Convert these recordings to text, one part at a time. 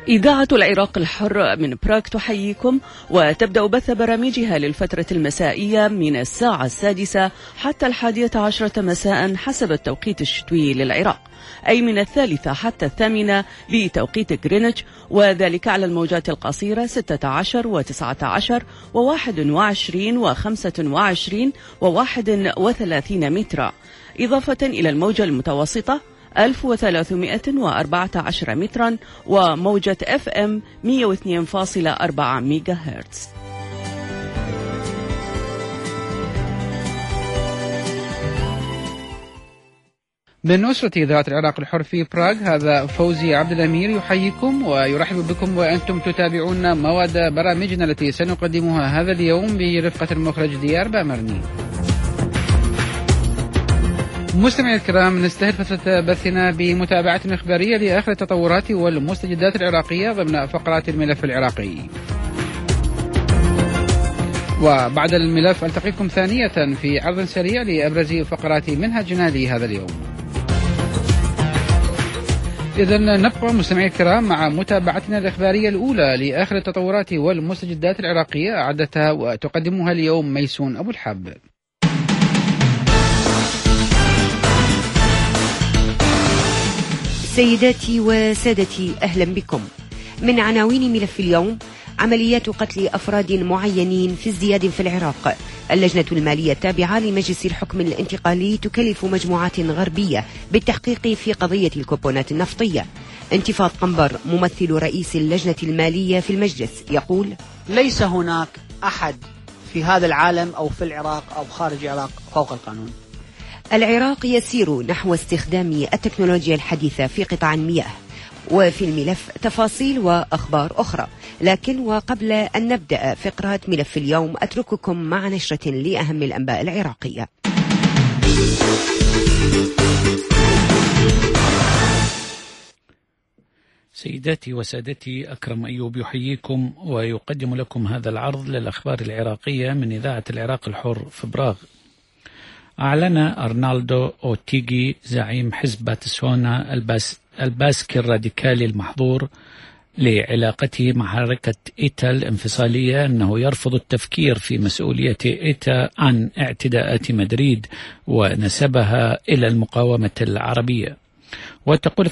إذاعة العراق الحر من براغ تحييكم، وتبدأ بث برامجها للفترة المسائية من الساعة 6 حتى 11 مساء حسب التوقيت الشتوي للعراق، أي من 3 حتى 8 بتوقيت غرينتش، وذلك على الموجات القصيرة 16 و19 و21 و25 و31 مترا، إضافة إلى الموجة المتوسطة 1314 مترا وموجة FM 102.4 ميجا هرتز. من أسرة إذاعة العراق الحر في براغ، هذا فوزي عبد الأمير يحييكم ويرحب بكم وأنتم تتابعون مواد برامجنا التي سنقدمها هذا اليوم برفقة المخرج ديار بامرني. مستمعي الكرام، نستهل فترة بثنا بمتابعة إخبارية لآخر التطورات والمستجدات العراقية ضمن فقرات الملف العراقي. وبعد الملف ألتقيكم ثانية في عرض سريع لأبرز فقرات منهجنا لهذا اليوم. إذن نبقى مستمعي الكرام مع متابعتنا الإخبارية الأولى لآخر التطورات والمستجدات العراقية، أعدتها وتقدمها اليوم ميسون أبو الحب. سيداتي وسادتي، أهلا بكم. من عناوين ملف اليوم: عمليات قتل أفراد معينين في ازدياد في العراق. اللجنة المالية التابعة لمجلس الحكم الانتقالي تكلف مجموعات غربية بالتحقيق في قضية الكوبونات النفطية. انتفاض قنبر ممثل رئيس اللجنة المالية في المجلس يقول: ليس هناك أحد في هذا العالم أو في العراق أو خارج العراق فوق القانون. العراق يسير نحو استخدام التكنولوجيا الحديثة في قطاع المياه. وفي الملف تفاصيل وأخبار أخرى، لكن وقبل أن نبدأ فقرة ملف اليوم أترككم مع نشرة لأهم الأنباء العراقية. سيداتي وسادتي، أكرم أيوب يحييكم ويقدم لكم هذا العرض للأخبار العراقية من إذاعة العراق الحر في براغ. أعلن أرنالدو أوتيغي زعيم حزب باتسونا الباسكي الراديكالي المحظور لعلاقته مع حركة إيتا الانفصالية أنه يرفض التفكير في مسؤولية إيتا عن اعتداءات مدريد ونسبها إلى المقاومة العربية. وتقول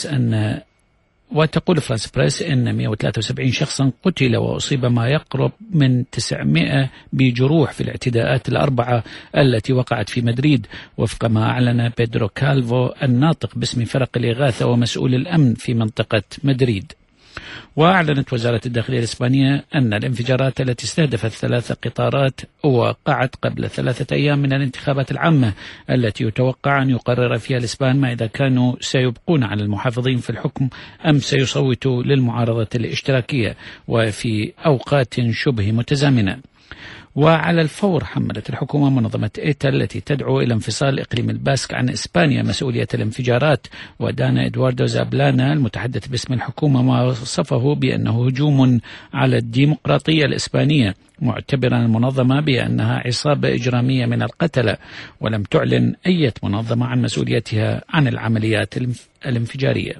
فرانس بريس أن 173 شخصا قتل وأصيب ما يقرب من 900 بجروح في الاعتداءات الأربعة التي وقعت في مدريد، وفق ما أعلن بيدرو كالفو الناطق باسم فرق الإغاثة ومسؤول الأمن في منطقة مدريد. وأعلنت وزارة الداخلية الإسبانية أن الانفجارات التي استهدفت 3 قطارات وقعت قبل 3 أيام من الانتخابات العامة التي يتوقع أن يقرر فيها الإسبان ما إذا كانوا سيبقون على المحافظين في الحكم أم سيصوتوا للمعارضة الاشتراكية، وفي أوقات شبه متزامنة. وعلى الفور حملت الحكومة منظمة إيتا التي تدعو إلى انفصال إقليم الباسك عن إسبانيا مسؤولية الانفجارات، ودان إدواردو زابلانا المتحدث باسم الحكومة ما وصفه بأنه هجوم على الديمقراطية الإسبانية، معتبرا المنظمة بأنها عصابة إجرامية من القتلة، ولم تعلن أي منظمة عن مسؤوليتها عن العمليات الانفجارية.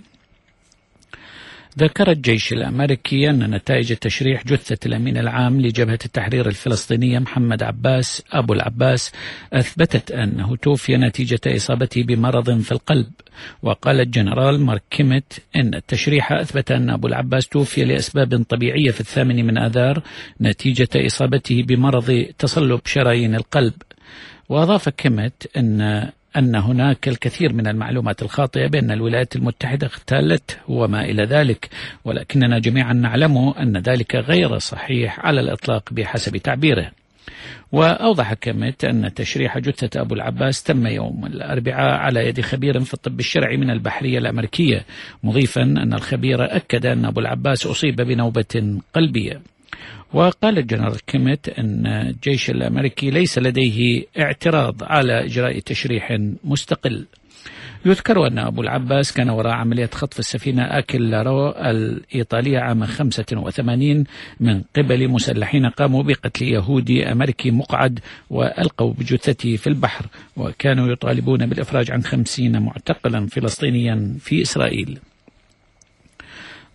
ذكر الجيش الأمريكي أن نتائج تشريح جثة الأمين العام لجبهة التحرير الفلسطينية محمد عباس أبو العباس أثبتت أنه توفي نتيجة إصابته بمرض في القلب. وقال الجنرال مارك كيميت أن التشريح أثبت أن أبو العباس توفي لأسباب طبيعية في 8 من آذار نتيجة إصابته بمرض تصلب شرايين القلب. وأضاف كيميت أن هناك الكثير من المعلومات الخاطئة بأن الولايات المتحدة اغتالت وما إلى ذلك، ولكننا جميعا نعلم أن ذلك غير صحيح على الإطلاق بحسب تعبيره. وأوضح كيميت أن تشريح جثة أبو العباس تم يوم الأربعاء على يد خبير في الطب الشرعي من البحرية الأمريكية، مضيفا أن الخبير أكد أن أبو العباس أصيب بنوبة قلبية. وقال الجنرال كيميت أن الجيش الأمريكي ليس لديه اعتراض على إجراء تشريح مستقل. يذكر أن أبو العباس كان وراء عملية خطف السفينة آكل لارو الإيطالية عام 85 من قبل مسلحين قاموا بقتل يهودي أمريكي مقعد وألقوا بجثته في البحر، وكانوا يطالبون بالإفراج عن 50 معتقلا فلسطينيا في إسرائيل.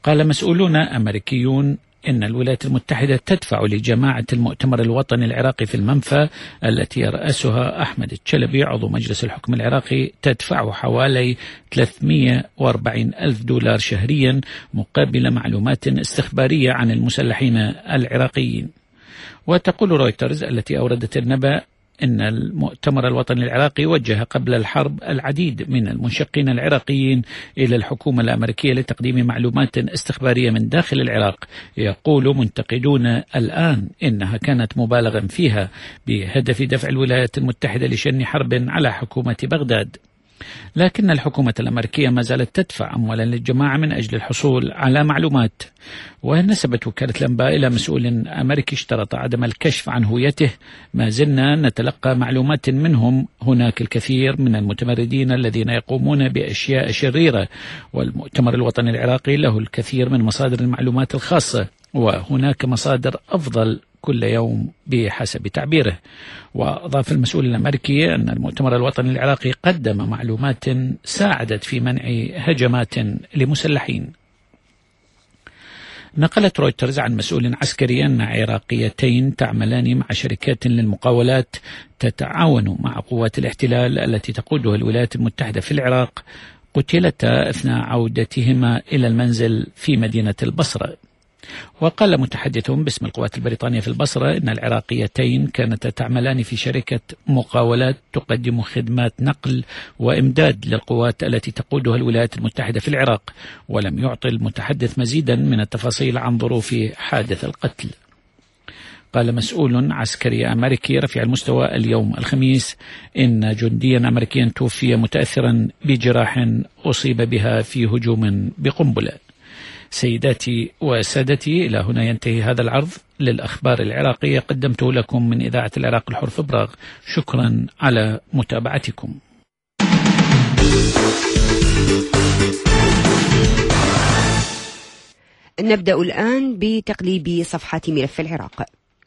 قال مسؤولون أمريكيون إن الولايات المتحدة تدفع لجماعة المؤتمر الوطني العراقي في المنفى التي يرأسها أحمد التشلبي عضو مجلس الحكم العراقي، تدفع حوالي 340 ألف دولار شهريا مقابل معلومات استخبارية عن المسلحين العراقيين. وتقول رويترز التي أوردت النبأ إن المؤتمر الوطني العراقي وجه قبل الحرب العديد من المنشقين العراقيين إلى الحكومة الأمريكية لتقديم معلومات استخبارية من داخل العراق. يقول منتقدون الآن إنها كانت مبالغا فيها بهدف دفع الولايات المتحدة لشن حرب على حكومة بغداد، لكن الحكومة الأمريكية ما زالت تدفع أموالا للجماعة من أجل الحصول على معلومات. ونسبت وكالة الأنباء إلى مسؤول أمريكي اشترط عدم الكشف عن هويته: ما زلنا نتلقى معلومات منهم، هناك الكثير من المتمردين الذين يقومون بأشياء شريرة، والمؤتمر الوطني العراقي له الكثير من مصادر المعلومات الخاصة، وهناك مصادر أفضل كل يوم بحسب تعبيره. وأضاف المسؤول الأمريكي أن المؤتمر الوطني العراقي قدم معلومات ساعدت في منع هجمات لمسلحين. نقلت رويترز عن مسؤول عسكري أن عراقيتين تعملان مع شركات للمقاولات تتعاون مع قوات الاحتلال التي تقودها الولايات المتحدة في العراق قتلتا أثناء عودتهما إلى المنزل في مدينة البصرة. وقال متحدث باسم القوات البريطانية في البصرة إن العراقيتين كانتا تعملان في شركة مقاولات تقدم خدمات نقل وإمداد للقوات التي تقودها الولايات المتحدة في العراق، ولم يعطي المتحدث مزيدا من التفاصيل عن ظروف حادث القتل. قال مسؤول عسكري أمريكي رفيع المستوى اليوم الخميس إن جنديا أمريكيا توفي متأثرا بجراح أصيب بها في هجوم بقنبلة. سيداتي وسادتي، إلى هنا ينتهي هذا العرض للأخبار العراقية قدمته لكم من إذاعة العراق الحر في براغ. شكرا على متابعتكم. نبدأ الآن بتقليب صفحات ملف العراق.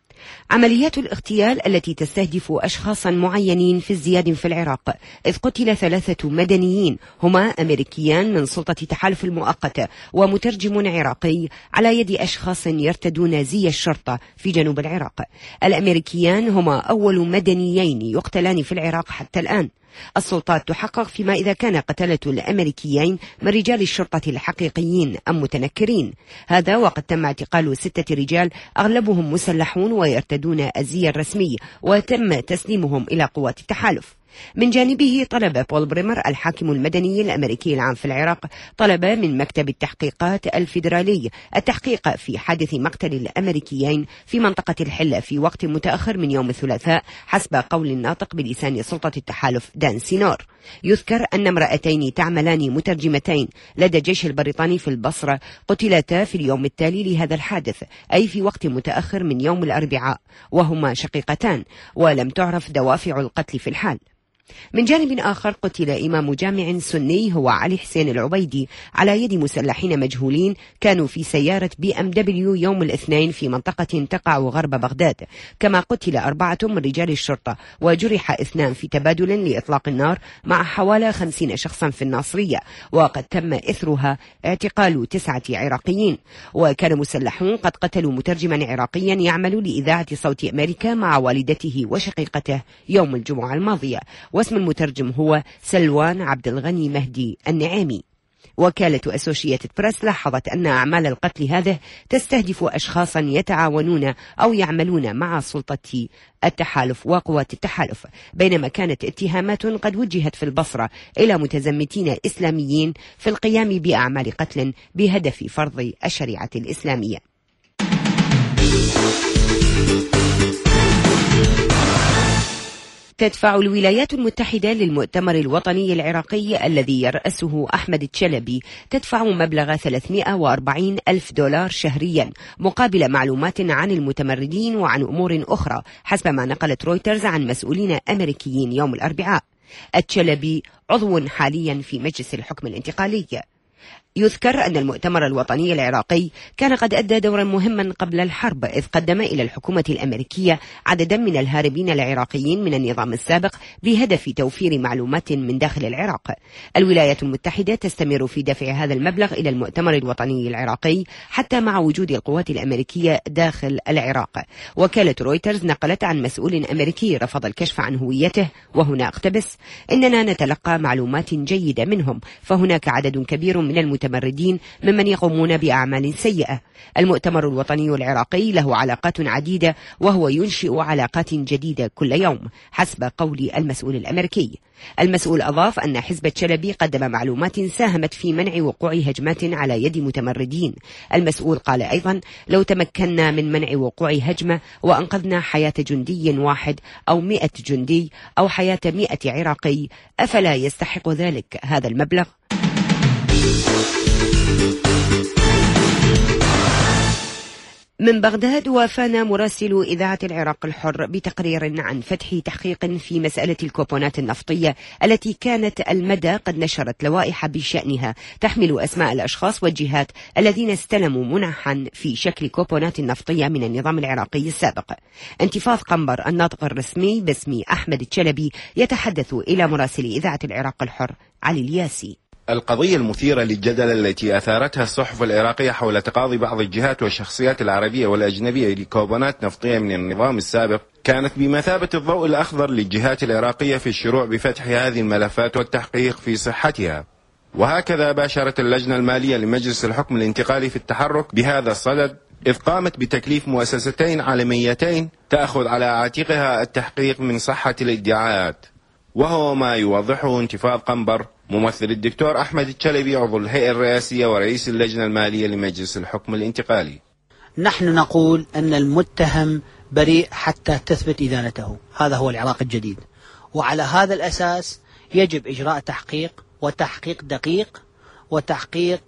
عمليات الاغتيال التي تستهدف أشخاصا معينين في ازدياد في العراق، إذ قتل 3 مدنيين هما أمريكيان من سلطة تحالف المؤقتة ومترجم عراقي على يد أشخاص يرتدون زي الشرطة في جنوب العراق. الأمريكيان هما أول مدنيين يقتلان في العراق حتى الآن. السلطات تحقق فيما إذا كان قتلة الأمريكيين من رجال الشرطة الحقيقيين أم متنكرين، هذا وقد تم اعتقال 6 رجال أغلبهم مسلحون ويرتدون الزي الرسمي، وتم تسليمهم إلى قوات التحالف. من جانبه طلب بول بريمر الحاكم المدني الأمريكي العام في العراق طلب من مكتب التحقيقات الفيدرالي التحقيق في حادث مقتل الأمريكيين في منطقة الحلة في وقت متأخر من يوم الثلاثاء، حسب قول الناطق بلسان سلطة التحالف دان سينور. يذكر أن امرأتين تعملان مترجمتين لدى الجيش البريطاني في البصرة قتلتا في اليوم التالي لهذا الحادث، أي في وقت متأخر من يوم الأربعاء، وهما شقيقتان، ولم تعرف دوافع القتل في الحال. من جانب آخر قتل إمام جامع سني هو علي حسين العبيدي على يد مسلحين مجهولين كانوا في سيارة BMW يوم الاثنين في منطقة تقع غرب بغداد. كما قتل 4 من رجال الشرطة وجرح 2 في تبادل لإطلاق النار مع حوالي 50 شخصا في الناصرية، وقد تم إثرها اعتقال 9 عراقيين. وكان مسلحون قد قتلوا مترجما عراقيا يعمل لإذاعة صوت أمريكا مع والدته وشقيقته يوم الجمعة الماضية، واسم المترجم هو سلوان عبد الغني مهدي النعامي. وكالة أسوشيتد بريس لاحظت أن أعمال القتل هذه تستهدف أشخاصا يتعاونون أو يعملون مع سلطة التحالف وقوات التحالف، بينما كانت اتهامات قد وجهت في البصرة إلى متزمتين إسلاميين في القيام بأعمال قتل بهدف فرض الشريعة الإسلامية. تدفع الولايات المتحدة للمؤتمر الوطني العراقي الذي يرأسه أحمد التشلبي تدفع مبلغ 340 ألف دولار شهريا مقابل معلومات عن المتمردين وعن أمور أخرى، حسب ما نقلت رويترز عن مسؤولين أمريكيين يوم الأربعاء. التشلبي عضو حاليا في مجلس الحكم الانتقالي. يذكر أن المؤتمر الوطني العراقي كان قد أدى دورا مهما قبل الحرب، إذ قدم إلى الحكومة الأمريكية عددا من الهاربين العراقيين من النظام السابق بهدف توفير معلومات من داخل العراق. الولايات المتحدة تستمر في دفع هذا المبلغ إلى المؤتمر الوطني العراقي حتى مع وجود القوات الأمريكية داخل العراق. وكالة رويترز نقلت عن مسؤول أمريكي رفض الكشف عن هويته، وهنا اقتبس: إننا نتلقى معلومات جيدة منهم، فهناك عدد كبير من المتمردين ممن يقومون بأعمال سيئة. المؤتمر الوطني العراقي له علاقات عديدة، وهو ينشئ علاقات جديدة كل يوم حسب قول المسؤول الأمريكي. المسؤول أضاف أن حزب الشلبي قدم معلومات ساهمت في منع وقوع هجمات على يد متمردين. المسؤول قال أيضا: لو تمكنا من منع وقوع هجمة وأنقذنا حياة جندي واحد أو 100 جندي أو حياة 100 عراقي، أفلا يستحق ذلك هذا المبلغ؟ من بغداد وافانا مراسل إذاعة العراق الحر بتقرير عن فتح تحقيق في مسألة الكوبونات النفطية التي كانت المدى قد نشرت لوائح بشأنها تحمل أسماء الأشخاص والجهات الذين استلموا منحا في شكل كوبونات نفطية من النظام العراقي السابق. انتفاض قنبر الناطق الرسمي باسم أحمد الشلبي يتحدث إلى مراسل إذاعة العراق الحر علي الياسي. القضية المثيرة للجدل التي أثارتها الصحف العراقية حول تقاضي بعض الجهات والشخصيات العربية والأجنبية لكوبونات نفطية من النظام السابق كانت بمثابة الضوء الأخضر للجهات العراقية في الشروع بفتح هذه الملفات والتحقيق في صحتها. وهكذا باشرت اللجنة المالية لمجلس الحكم الانتقالي في التحرك بهذا الصدد، إذ قامت بتكليف مؤسستين عالميتين تأخذ على عاتقها التحقيق من صحة الادعاءات، وهو ما يوضحه انتفاض قنبر ممثل الدكتور أحمد الشلبي عضو الهيئة الرئاسية ورئيس اللجنة المالية لمجلس الحكم الانتقالي. نحن نقول أن المتهم بريء حتى تثبت إدانته، هذا هو العراق الجديد، وعلى هذا الأساس يجب إجراء تحقيق، وتحقيق دقيق، وتحقيق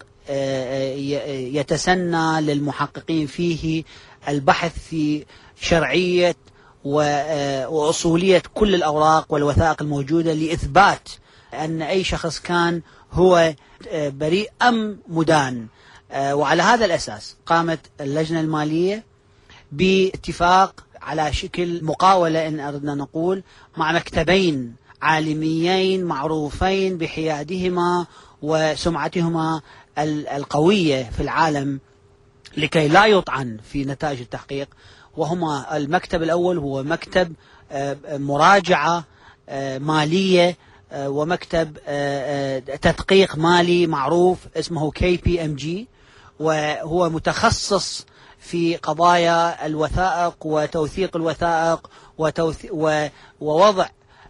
يتسنى للمحققين فيه البحث في شرعية وأصولية كل الأوراق والوثائق الموجودة لإثبات أن أي شخص كان هو بريء أم مدان. وعلى هذا الأساس قامت اللجنة المالية باتفاق على شكل مقاولة إن أردنا نقول مع مكتبين عالميين معروفين بحيادهما وسمعتهما القوية في العالم لكي لا يطعن في نتائج التحقيق. وهما المكتب الأول هو مكتب مراجعة مالية ومكتب تدقيق مالي معروف اسمه KPMG، وهو متخصص في قضايا الوثائق وتوثيق الوثائق ووضع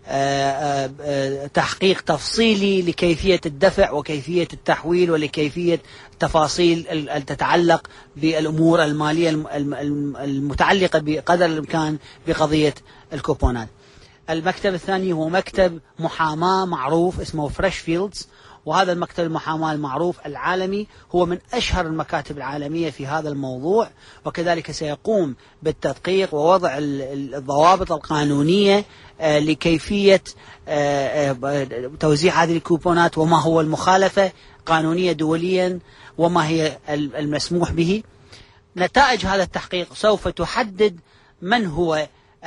تحقيق تفصيلي لكيفية الدفع وكيفية التحويل ولكيفية تفاصيل تتعلق بالأمور المالية المتعلقة بقدر الإمكان بقضية الكوبونات. المكتب الثاني هو مكتب محاماة معروف اسمه فريش فيلدز، وهذا المكتب المحاماة المعروف العالمي هو من أشهر المكاتب العالمية في هذا الموضوع، وكذلك سيقوم بالتدقيق ووضع الضوابط القانونية لكيفية توزيع هذه الكوبونات، وما هو المخالفة قانونية دوليا وما هي المسموح به. نتائج هذا التحقيق سوف تحدد من هو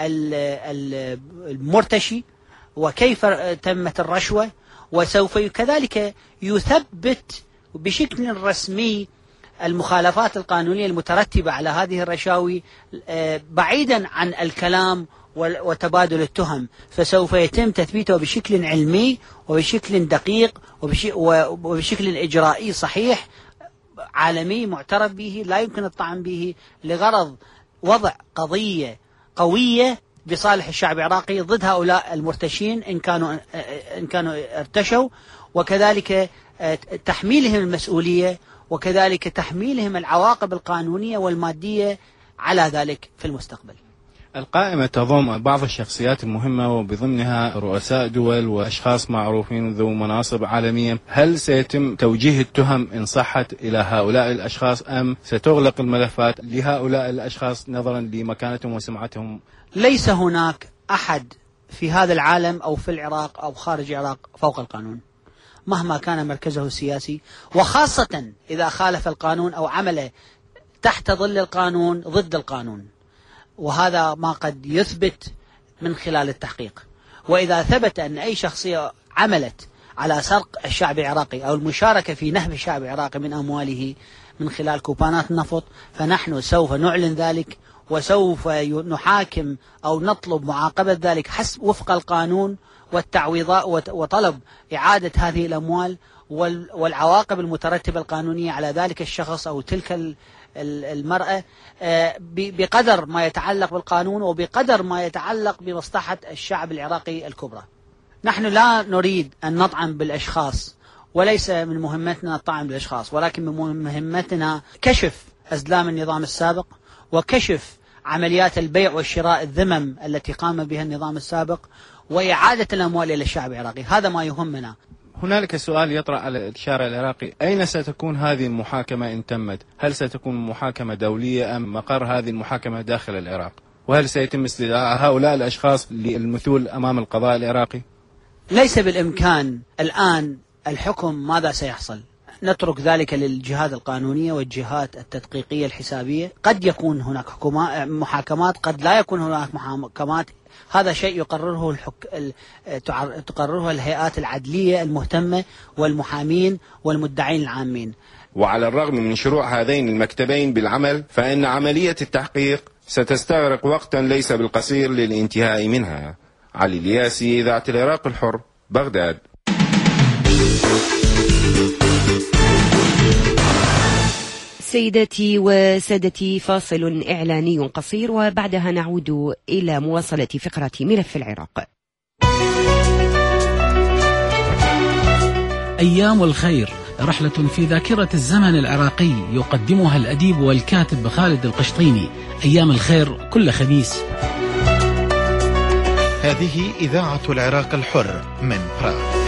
المرتشي وكيف تمت الرشوة، وسوف كذلك يثبت بشكل رسمي المخالفات القانونية المترتبة على هذه الرشاوي بعيدا عن الكلام وتبادل التهم، فسوف يتم تثبيته بشكل علمي وبشكل دقيق وبشكل إجرائي صحيح عالمي معترف به لا يمكن الطعن به، لغرض وضع قضية قوية بصالح الشعب العراقي ضد هؤلاء المرتشين إن كانوا ارتشوا، وكذلك تحميلهم المسؤولية، وكذلك تحميلهم العواقب القانونية والمادية على ذلك في المستقبل. القائمة تضم بعض الشخصيات المهمة وبضمنها رؤساء دول وأشخاص معروفين ذو مناصب عالمية. هل سيتم توجيه التهم إن صحت إلى هؤلاء الأشخاص أم ستغلق الملفات لهؤلاء الأشخاص نظرا لمكانتهم وسمعتهم؟ ليس هناك أحد في هذا العالم أو في العراق أو خارج العراق فوق القانون. مهما كان مركزه السياسي، وخاصة إذا خالف القانون أو عمل تحت ظل القانون ضد القانون، وهذا ما قد يثبت من خلال التحقيق. وإذا ثبت أن أي شخصية عملت على سرق الشعب العراقي أو المشاركة في نهب الشعب العراقي من أمواله من خلال كوبانات النفط، فنحن سوف نعلن ذلك، وسوف نحاكم أو نطلب معاقبة ذلك حسب وفق القانون والتعويضات، وطلب إعادة هذه الأموال والعواقب المترتبة القانونية على ذلك الشخص أو تلك المرأة بقدر ما يتعلق بالقانون وبقدر ما يتعلق بمصلحة الشعب العراقي الكبرى. نحن لا نريد أن نطعن بالأشخاص، وليس من مهمتنا الطعن بالأشخاص، ولكن من مهمتنا كشف أزلام النظام السابق وكشف عمليات البيع والشراء الذمم التي قام بها النظام السابق وإعادة الأموال إلى الشعب العراقي. هذا ما يهمنا. هنالك سؤال يطرأ على الشارع العراقي: أين ستكون هذه المحاكمة إن تمت؟ هل ستكون محاكمة دولية أم مقر هذه المحاكمة داخل العراق؟ وهل سيتم استدعاء هؤلاء الأشخاص للمثول أمام القضاء العراقي؟ ليس بالإمكان الآن الحكم ماذا سيحصل، نترك ذلك للجهات القانونية والجهات التدقيقية الحسابية. قد يكون هناك محاكمات، قد لا يكون هناك محاكمات. هذا شيء يقرره تقرره الهيئات العدلية المهتمة والمحامين والمدعين العامين. وعلى الرغم من شروع هذين المكتبين بالعمل، فإن عملية التحقيق ستستغرق وقتا ليس بالقصير للانتهاء منها. علي الياسي، إذاعة العراق الحر، بغداد. سيداتي وسادتي، فاصل إعلاني قصير وبعدها نعود إلى مواصلة فقرة ملف العراق. أيام الخير، رحلة في ذاكرة الزمن العراقي يقدمها الأديب والكاتب خالد القشطيني. أيام الخير كل خميس. هذه إذاعة العراق الحر من براغ.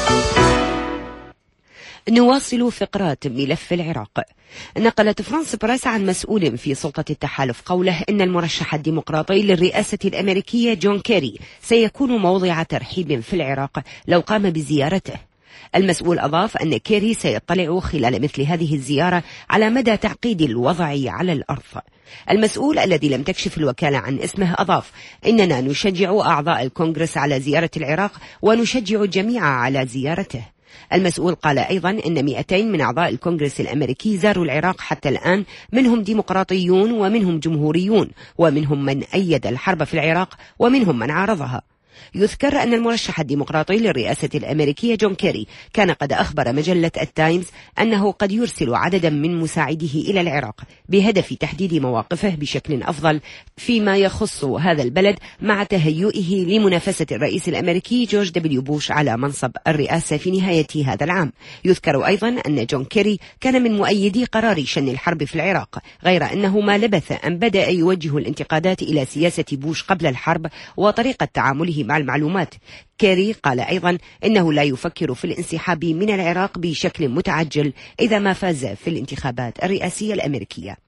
نواصل فقرات ملف العراق. نقلت فرانس بريس عن مسؤول في سلطة التحالف قوله إن المرشح الديمقراطي للرئاسة الأمريكية جون كيري سيكون موضع ترحيب في العراق لو قام بزيارته. المسؤول أضاف أن كيري سيطلع خلال مثل هذه الزيارة على مدى تعقيد الوضع على الأرض. المسؤول الذي لم تكشف الوكالة عن اسمه أضاف: إننا نشجع أعضاء الكونغرس على زيارة العراق ونشجع الجميع على زيارته. المسؤول قال أيضا إن 200 من أعضاء الكونغرس الأمريكي زاروا العراق حتى الآن، منهم ديمقراطيون ومنهم جمهوريون، ومنهم من أيد الحرب في العراق ومنهم من عارضها. يذكر أن المرشح الديمقراطي للرئاسة الأمريكية جون كيري كان قد أخبر مجلة التايمز أنه قد يرسل عددا من مساعديه إلى العراق بهدف تحديد مواقفه بشكل أفضل فيما يخص هذا البلد مع تهيئه لمنافسة الرئيس الأمريكي جورج دبليو بوش على منصب الرئاسة في نهاية هذا العام. يذكر أيضا أن جون كيري كان من مؤيدي قرار شن الحرب في العراق، غير أنه ما لبث أن بدأ يوجه الانتقادات إلى سياسة بوش قبل الحرب وطريقة تعامله مع المعلومات. كيري قال أيضا إنه لا يفكر في الانسحاب من العراق بشكل متعجل إذا ما فاز في الانتخابات الرئاسية الأمريكية.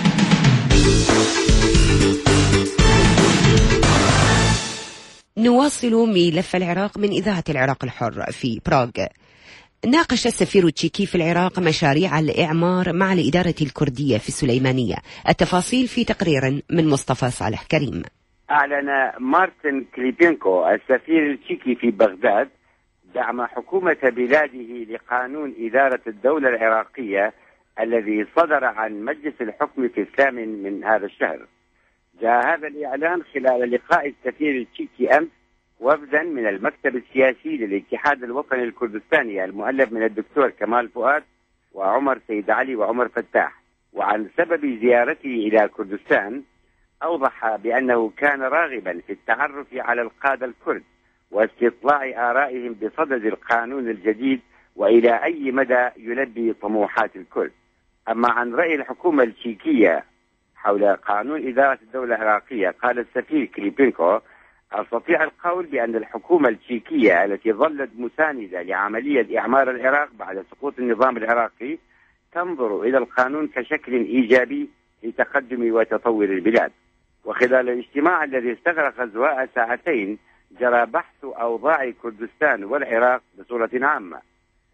نواصل ملف العراق من إذاعة العراق الحر في براغ. ناقش السفير التشيكي في العراق مشاريع الإعمار مع الإدارة الكردية في السليمانية. التفاصيل في تقرير من مصطفى صالح كريم. أعلن مارتن كليبينكو السفير التشيكي في بغداد دعم حكومة بلاده لقانون إدارة الدولة العراقية الذي صدر عن مجلس الحكم في 8 من هذا الشهر. جاء هذا الإعلان خلال لقاء السفير التشيكي أمس وفدا من المكتب السياسي للاتحاد الوطني الكردستاني المؤلف من الدكتور كمال فؤاد وعمر سيد علي وعمر فتاح. وعن سبب زيارته إلى كردستان أوضح بأنه كان راغبا في التعرف على القادة الكرد واستطلاع آرائهم بصدد القانون الجديد وإلى أي مدى يلبي طموحات الكرد. أما عن رأي الحكومة التشيكية حول قانون إدارة الدولة العراقية، قال السفير كليبينكو: أستطيع القول بأن الحكومة التشيكية التي ظلت مساندة لعملية إعمار العراق بعد سقوط النظام العراقي تنظر إلى القانون كشكل إيجابي لتقدم وتطور البلاد. وخلال الاجتماع الذي استغرق أزواء ساعتين جرى بحث أوضاع كردستان والعراق بصورة عامة،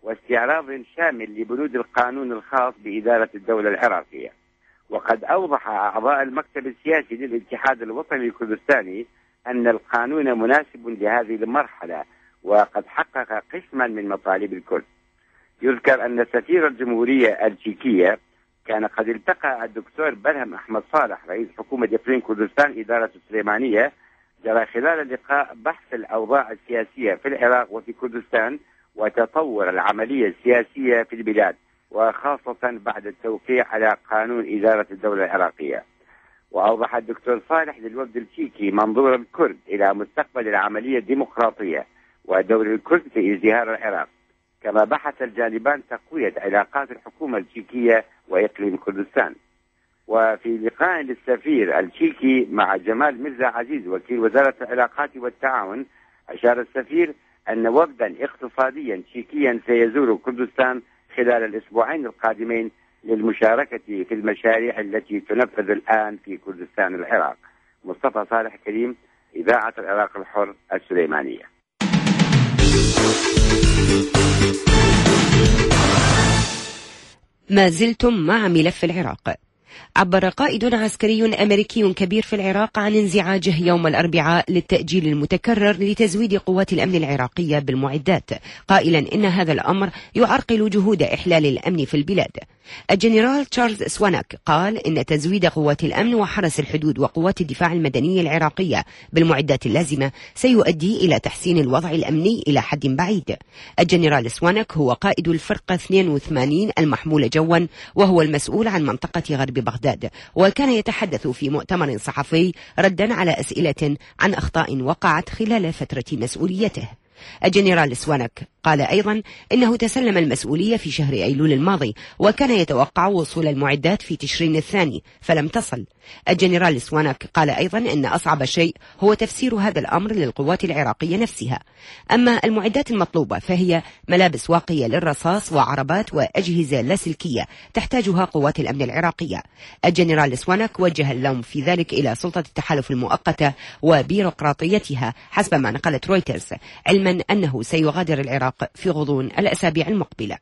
واستعراض شامل لبنود القانون الخاص بإدارة الدولة العراقية. وقد أوضح أعضاء المكتب السياسي للاتحاد الوطني الكردستاني أن القانون مناسب لهذه المرحلة وقد حقق قسما من مطالب الكرد. يذكر أن سفير الجمهورية التشيكية كان قد التقى الدكتور برهم أحمد صالح رئيس حكومة إقليم كردستان إدارة السليمانية، جرى خلال اللقاء بحث الأوضاع السياسية في العراق وفي كردستان وتطور العملية السياسية في البلاد، وخاصة بعد التوقيع على قانون إدارة الدولة العراقية. وأوضح الدكتور صالح للوفد التشيكي منظور الكرد إلى مستقبل العملية الديمقراطية ودور الكرد في ازدهار العراق، كما بحث الجانبان تقوية علاقات الحكومة التشيكية وإقليم كردستان. وفي لقاء للسفير التشيكي مع جمال ميرزا عزيز وكيل وزارة العلاقات والتعاون، أشار السفير أن وفدا اقتصاديا تشيكيا سيزور كردستان خلال الأسبوعين القادمين للمشاركة في المشاريع التي تنفذ الآن في كردستان العراق. مصطفى صالح كريم، إذاعة العراق الحر السليمانية. ما زلتم مع ملف العراق. عبر قائد عسكري أمريكي كبير في العراق عن انزعاجه يوم الأربعاء للتأجيل المتكرر لتزويد قوات الأمن العراقية بالمعدات، قائلا إن هذا الأمر يعرقل جهود إحلال الأمن في البلاد. الجنرال تشارلز سواناك قال إن تزويد قوات الأمن وحرس الحدود وقوات الدفاع المدني العراقية بالمعدات اللازمة سيؤدي إلى تحسين الوضع الأمني إلى حد بعيد. الجنرال سواناك هو قائد الفرقة 82 المحمولة جوا، وهو المسؤول عن منطقة غرب بغداد، وكان يتحدث في مؤتمر صحفي ردا على أسئلة عن أخطاء وقعت خلال فترة مسؤوليته. الجنرال سواناك قال أيضا إنه تسلم المسؤولية في شهر أيلول الماضي، وكان يتوقع وصول المعدات في تشرين الثاني فلم تصل. الجنرال سواناك قال أيضا إن أصعب شيء هو تفسير هذا الأمر للقوات العراقية نفسها. أما المعدات المطلوبة فهي ملابس واقية للرصاص وعربات وأجهزة لاسلكية تحتاجها قوات الأمن العراقية. الجنرال سواناك وجه اللوم في ذلك إلى سلطة التحالف المؤقتة وبيروقراطيتها حسب ما نقلت رويترز، علما أنه سيغادر العراق في غضون الأسابيع المقبلة.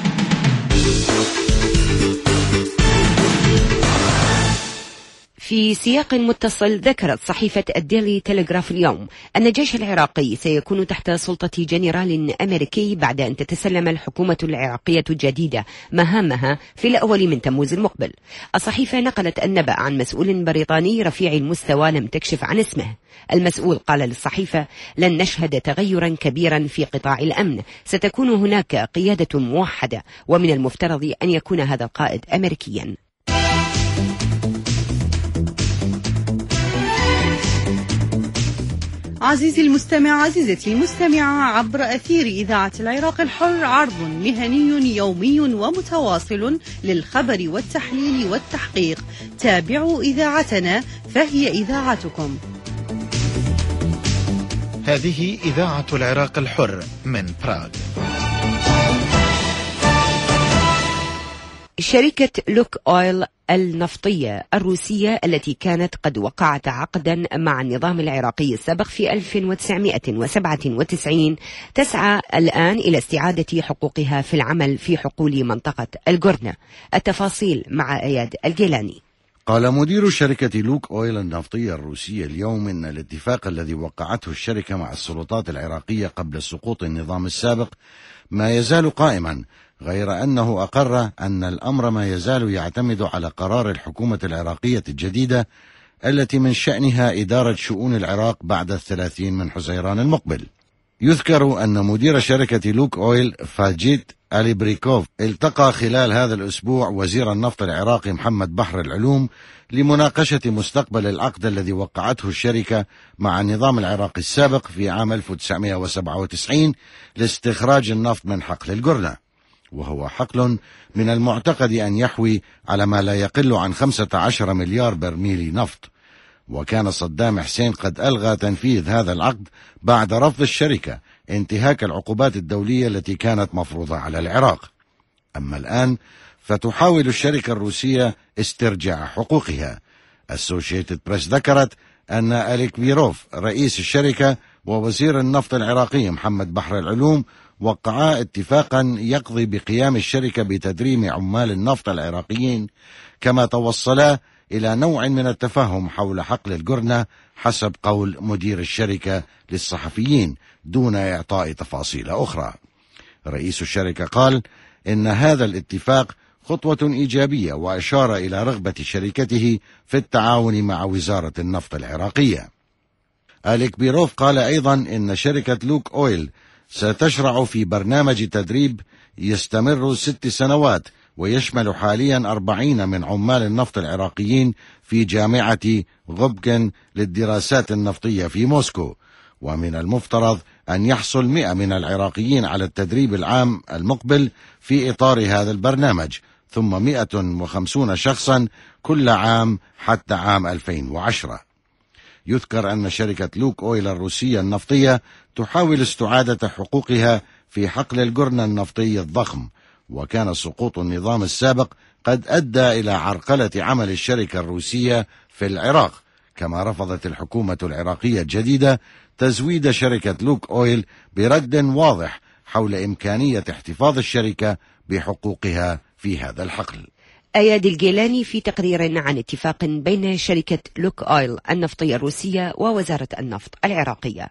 في سياق متصل، ذكرت صحيفة الديلي تيليغراف اليوم أن الجيش العراقي سيكون تحت سلطة جنرال أمريكي بعد أن تتسلم الحكومة العراقية الجديدة مهامها في الأول من تموز المقبل. الصحيفة نقلت النبأ عن مسؤول بريطاني رفيع المستوى لم تكشف عن اسمه. المسؤول قال للصحيفة: لن نشهد تغيرا كبيرا في قطاع الأمن، ستكون هناك قيادة موحدة، ومن المفترض أن يكون هذا القائد أمريكيا. عزيزي المستمع، عزيزتي المستمعة، عبر أثير إذاعة العراق الحر عرض مهني يومي ومتواصل للخبر والتحليل والتحقيق. تابعوا إذاعتنا فهي إذاعتكم. هذه إذاعة العراق الحر من براغ. شركة لوك أويل النفطية الروسية التي كانت قد وقعت عقدا مع النظام العراقي السابق في 1997 تسعى الآن إلى استعادة حقوقها في العمل في حقول منطقة الجورنة. التفاصيل مع أياد الجيلاني. قال مدير شركة لوك أويل النفطية الروسية اليوم إن الاتفاق الذي وقعته الشركة مع السلطات العراقية قبل سقوط النظام السابق ما يزال قائما، غير أنه أقر أن الأمر ما يزال يعتمد على قرار الحكومة العراقية الجديدة التي من شأنها إدارة شؤون العراق بعد 30 من حزيران المقبل. يذكر أن مدير شركة لوك أويل فاجيت أليبريكوف التقى خلال هذا الأسبوع وزير النفط العراقي محمد بحر العلوم لمناقشة مستقبل العقد الذي وقعته الشركة مع النظام العراقي السابق في عام 1997 لاستخراج النفط من حقل الجورنة، وهو حقل من المعتقد أن يحوي على ما لا يقل عن 15 مليار برميل نفط. وكان صدام حسين قد ألغى تنفيذ هذا العقد بعد رفض الشركة انتهاك العقوبات الدولية التي كانت مفروضة على العراق. أما الآن فتحاول الشركة الروسية استرجاع حقوقها. Associated Press ذكرت أن أليكبيروف رئيس الشركة ووزير النفط العراقي محمد بحر العلوم وقعا اتفاقا يقضي بقيام الشركة بتدريب عمال النفط العراقيين، كما توصلا إلى نوع من التفاهم حول حقل الجرنة حسب قول مدير الشركة للصحفيين دون إعطاء تفاصيل أخرى. رئيس الشركة قال إن هذا الاتفاق خطوة إيجابية، وأشار إلى رغبة شركته في التعاون مع وزارة النفط العراقية. أليك بيروف قال أيضا إن شركة لوك أويل ستشرع في برنامج تدريب يستمر 6 سنوات، ويشمل حاليا 40 من عمال النفط العراقيين في جامعة غوبكن للدراسات النفطية في موسكو، ومن المفترض أن يحصل 100 من العراقيين على التدريب العام المقبل في إطار هذا البرنامج، ثم 150 شخصا كل عام حتى عام 2010. يذكر أن شركة لوك أويل الروسية النفطية تحاول استعادة حقوقها في حقل الجرنة النفطي الضخم، وكان سقوط النظام السابق قد أدى إلى عرقلة عمل الشركة الروسية في العراق، كما رفضت الحكومة العراقية الجديدة تزويد شركة لوك أويل برد واضح حول إمكانية احتفاظ الشركة بحقوقها في هذا الحقل. أياد الجيلاني في تقرير عن اتفاق بين شركة لوك أويل النفطية الروسية ووزارة النفط العراقية.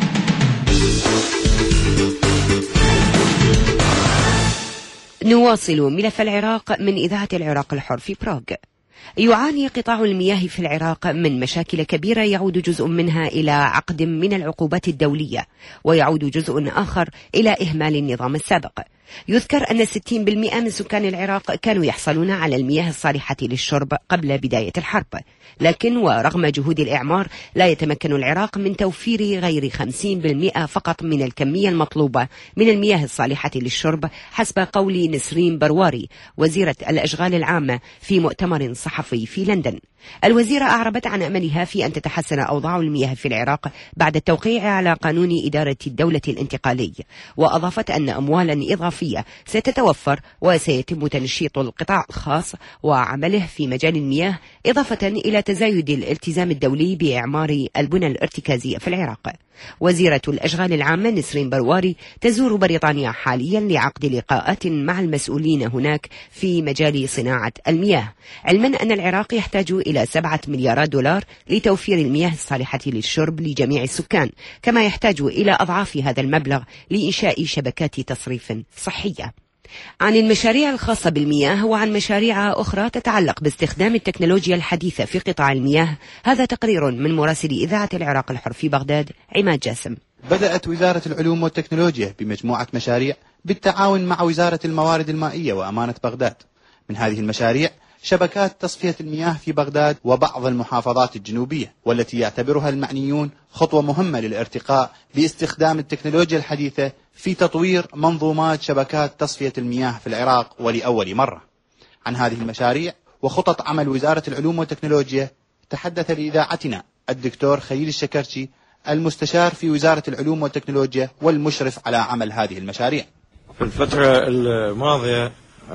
نواصل ملف العراق من إذاعة العراق الحر في براغ. يعاني قطاع المياه في العراق من مشاكل كبيرة، يعود جزء منها إلى عقد من العقوبات الدولية، ويعود جزء آخر إلى إهمال النظام السابق. يذكر أن 60% من سكان العراق كانوا يحصلون على المياه الصالحة للشرب قبل بداية الحرب، لكن ورغم جهود الإعمار لا يتمكن العراق من توفير غير 50% فقط من الكمية المطلوبة من المياه الصالحة للشرب، حسب قول نسرين برواري وزيرة الأشغال العامة في مؤتمر صحفي في لندن. الوزيرة أعربت عن أملها في أن تتحسن أوضاع المياه في العراق بعد التوقيع على قانون إدارة الدولة الانتقالي، وأضافت أن أموالا إضافية ستتوفر وسيتم تنشيط القطاع الخاص وعمله في مجال المياه، إضافة إلى تزايد الالتزام الدولي بإعمار البنى الارتكازية في العراق. وزيرة الأشغال العامة نسرين برواري تزور بريطانيا حاليا لعقد لقاءات مع المسؤولين هناك في مجال صناعة المياه، علما أن العراق يحتاج إلى 7 مليارات دولار لتوفير المياه الصالحة للشرب لجميع السكان، كما يحتاج إلى أضعاف هذا المبلغ لإنشاء شبكات تصريف صحية. عن المشاريع الخاصة بالمياه وعن مشاريع أخرى تتعلق باستخدام التكنولوجيا الحديثة في قطاع المياه، هذا تقرير من مراسل إذاعة العراق الحر في بغداد عماد جاسم. بدأت وزارة العلوم والتكنولوجيا بمجموعة مشاريع بالتعاون مع وزارة الموارد المائية وأمانة بغداد. من هذه المشاريع شبكات تصفية المياه في بغداد وبعض المحافظات الجنوبية، والتي يعتبرها المعنيون خطوة مهمة للارتقاء باستخدام التكنولوجيا الحديثة في تطوير منظومات شبكات تصفية المياه في العراق ولأول مرة. عن هذه المشاريع وخطط عمل وزارة العلوم والتكنولوجيا تحدث لإذاعتنا الدكتور خليل الشكرشي، المستشار في وزارة العلوم والتكنولوجيا والمشرف على عمل هذه المشاريع. في الفترة الماضية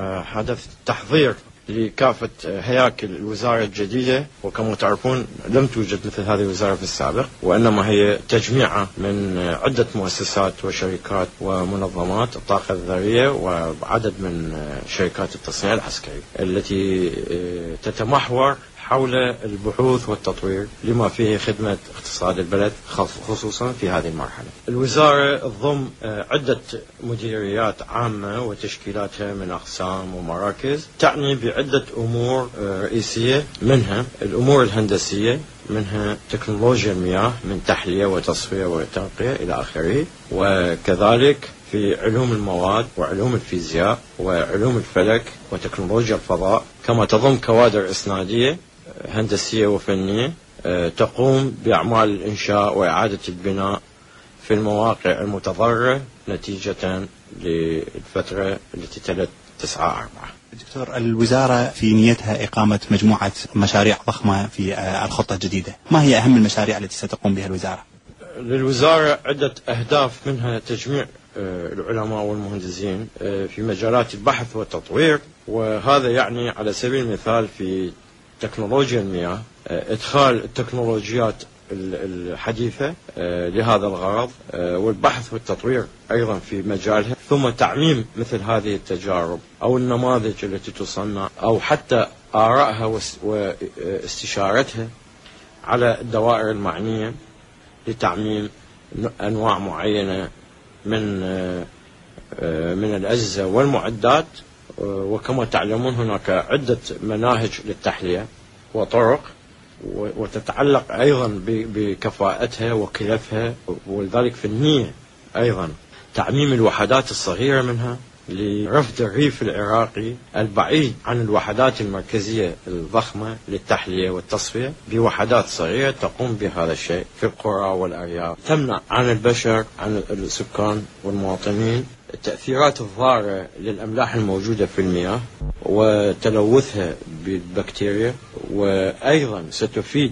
حدث تحضير لكافة هياكل الوزارة الجديدة، وكما تعرفون لم توجد مثل هذه الوزارة في السابق، وإنما هي تجميعة من عدة مؤسسات وشركات ومنظمات الطاقة الذرية وعدد من شركات التصنيع العسكري التي تتمحور حول البحوث والتطوير لما فيه خدمة اقتصاد البلد خصوصا في هذه المرحلة. الوزارة تضم عدة مديريات عامة وتشكيلاتها من أقسام ومراكز تعني بعدة أمور رئيسية، منها الأمور الهندسية، منها تكنولوجيا المياه من تحلية وتصفية وتنقية إلى آخره، وكذلك في علوم المواد وعلوم الفيزياء وعلوم الفلك وتكنولوجيا الفضاء، كما تضم كوادر إسنادية هندسية وفنية تقوم بأعمال الإنشاء وإعادة البناء في المواقع المتضررة نتيجة للفترة التي تلت 9/4. دكتور، الوزارة في نيتها إقامة مجموعة مشاريع ضخمة في الخطة الجديدة، ما هي أهم المشاريع التي ستقوم بها الوزارة؟ للوزارة عدة أهداف، منها تجميع العلماء والمهندسين في مجالات البحث والتطوير، وهذا يعني على سبيل المثال في تكنولوجيا المياه إدخال التكنولوجيات الحديثة لهذا الغرض، والبحث والتطوير أيضا في مجالها، ثم تعميم مثل هذه التجارب أو النماذج التي تصنع أو حتى آرائها واستشارتها على الدوائر المعنية لتعميم أنواع معينة من الأجهزة والمعدات. وكما تعلمون هناك عدة مناهج للتحلية وطرق، وتتعلق أيضا بكفاءتها وكلفها، ولذلك في النية أيضا تعميم الوحدات الصغيرة منها لرفد الريف العراقي البعيد عن الوحدات المركزية الضخمة للتحلية والتصفية بوحدات صغيرة تقوم بهذا الشيء في القرى والأرياف، تمنع عن البشر، عن السكان والمواطنين التأثيرات الضارة للأملاح الموجودة في المياه وتلوثها بالبكتيريا، وأيضا ستفيد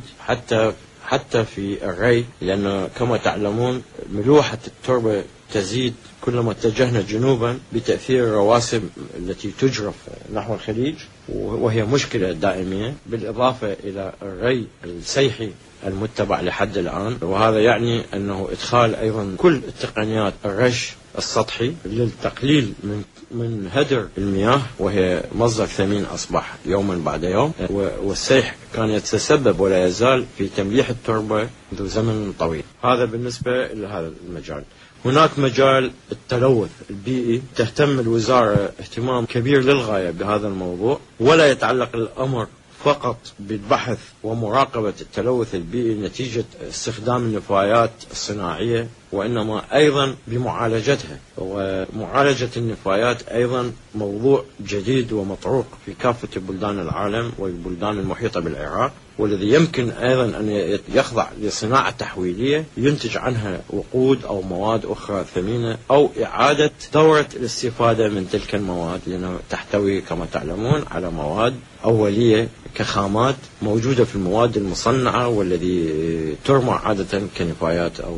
حتى في الري، لأن كما تعلمون ملوحة التربة تزيد كلما اتجهنا جنوبا بتأثير الرواسب التي تجرف نحو الخليج، وهي مشكلة دائمية، بالإضافة إلى الري السيحي المتبع لحد الآن. وهذا يعني أنه إدخال أيضا كل التقنيات الرش السطحي للتقليل من هدر المياه، وهي مصدر ثمين أصبح يوما بعد يوم، والسيح كان يتسبب ولا يزال في تمليح التربة منذ زمن طويل. هذا بالنسبة لهذا المجال. هناك مجال التلوث البيئي، تهتم الوزارة اهتمام كبير للغاية بهذا الموضوع، ولا يتعلق الأمر فقط بالبحث ومراقبة التلوث البيئي نتيجة استخدام النفايات الصناعية، وإنما أيضا بمعالجتها. ومعالجة النفايات أيضا موضوع جديد ومطروق في كافة بلدان العالم والبلدان المحيطة بالعراق، والذي يمكن أيضا أن يخضع لصناعة تحويلية ينتج عنها وقود أو مواد أخرى ثمينة، أو إعادة دورة الاستفادة من تلك المواد، لأنها تحتوي كما تعلمون على مواد أولية كخامات موجودة في المواد المصنعة والذي ترمى عادة كنفايات، أو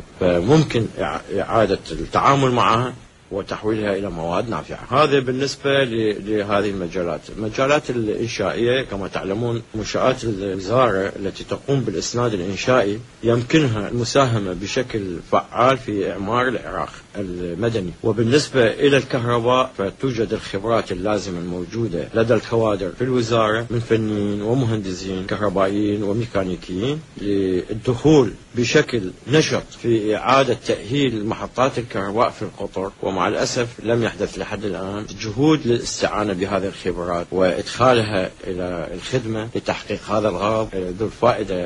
فممكن إعادة التعامل معها وتحويلها إلى مواد نافعة. هذا بالنسبة لهذه المجالات. المجالات الإنشائية كما تعلمون منشآت الوزارة التي تقوم بالإسناد الإنشائي يمكنها المساهمة بشكل فعال في إعمار العراق المدني. وبالنسبة إلى الكهرباء فتوجد الخبرات اللازمة الموجودة لدى الكوادر في الوزارة من فنيين ومهندسين كهربائيين وميكانيكيين للدخول بشكل نشط في إعادة تأهيل محطات الكهرباء في القطر. ومع الأسف لم يحدث لحد الآن جهود للاستعانة بهذه الخبرات وإدخالها إلى الخدمة لتحقيق هذا الغرض ذو الفائدة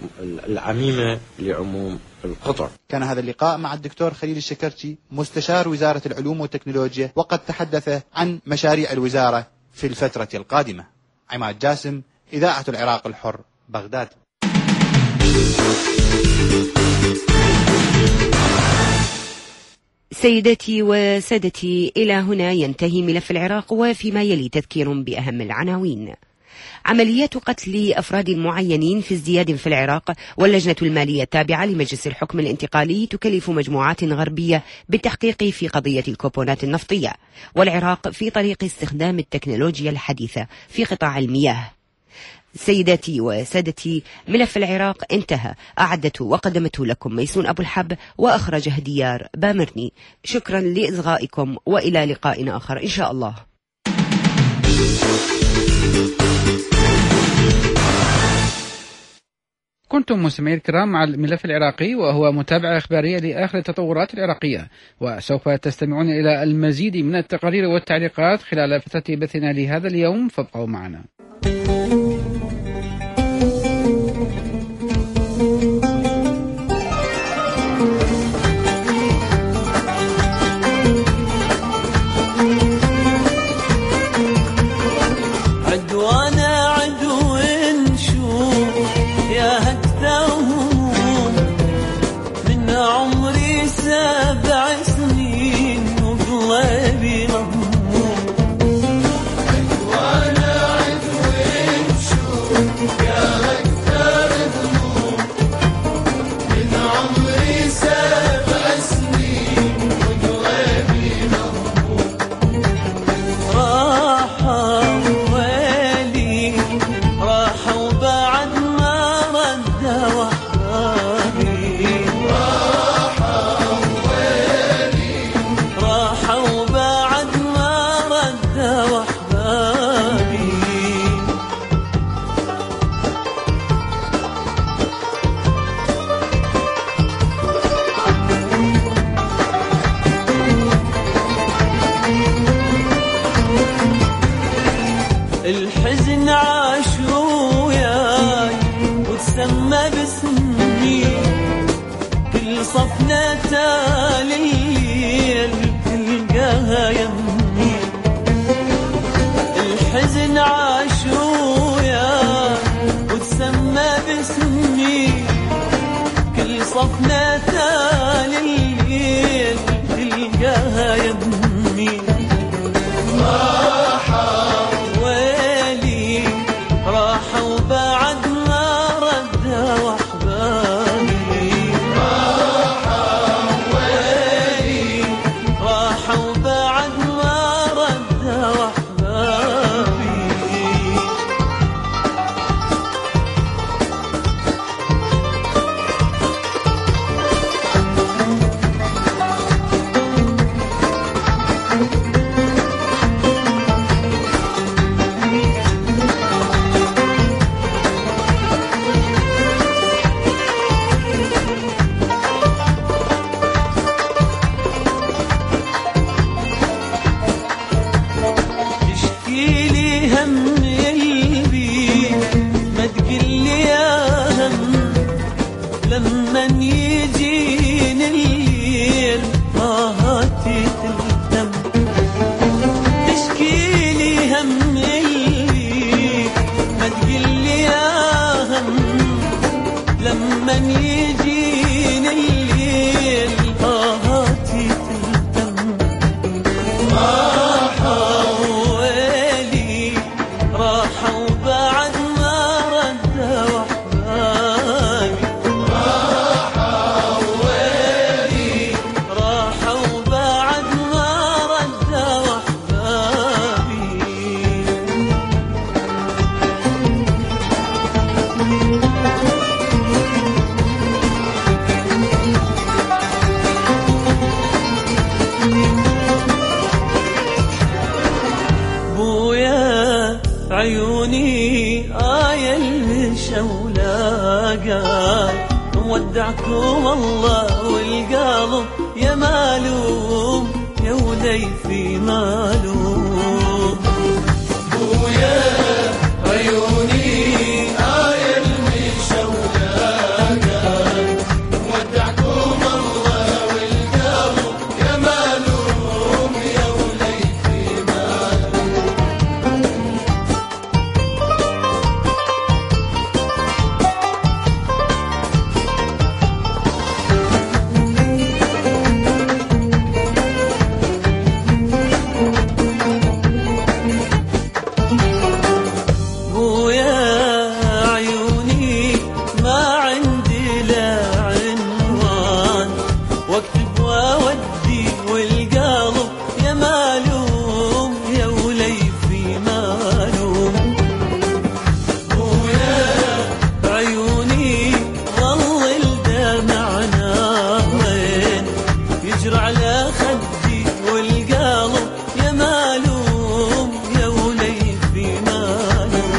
العميمة لعموم القطر. كان هذا اللقاء مع الدكتور خليل الشكرتي مستشار وزارة العلوم والتكنولوجيا، وقد تحدث عن مشاريع الوزارة في الفترة القادمة. عماد جاسم، إذاعة العراق الحر، بغداد. سيداتي وسادتي، إلى هنا ينتهي ملف العراق، وفيما يلي تذكير بأهم العناوين. عمليات قتل أفراد معينين في ازدياد في العراق، واللجنة المالية التابعة لمجلس الحكم الانتقالي تكلف مجموعات غربية بالتحقيق في قضية الكوبونات النفطية، والعراق في طريق استخدام التكنولوجيا الحديثة في قطاع المياه. سيداتي وسادتي، ملف العراق انتهى. أعدته وقدمته لكم ميسون أبو الحب، وأخرجه ديار بامرني. شكرا لإصغائكم، وإلى لقاء آخر إن شاء الله. كنتم مستمعين الكرام مع الملف العراقي، وهو متابعة إخبارية لآخر التطورات العراقية، وسوف تستمعون إلى المزيد من التقارير والتعليقات خلال فترة بثنا لهذا اليوم، فابقوا معنا. الحزن عاش وياي وتسمى باسمي، كل صفنة الليل تلقاها يمي. الحزن عاش وياي وتسمى باسمي، كل صفنة الليل تلقاها يمي. ويلي راحة وبعد ما ردوا أحبابي. ويلي راحة وبعد ما ردوا أحبابي. لمن يجيني الليل راهاتي تلتم، تشكيلي هم اللي ما تقلي يا هم. لمن يجيني الليل راهاتي تلتم. راحة ويلي راحة وبعد ما ردوا أحبابي. عيوني آية الشولاقة مودعكم الله والقلب يا مالوم يا وليفي مالوم. ويا عيوني آية الشولاقة مودعكم الله والقلب يا مالوم يا وليفي مالوم. واكتب وودي والقلب يا مالوم يا وليفي مالوم. ويا عيوني ظل الدمع نارين يجري على خدي والقلب يا مالوم يا وليفي مالوم.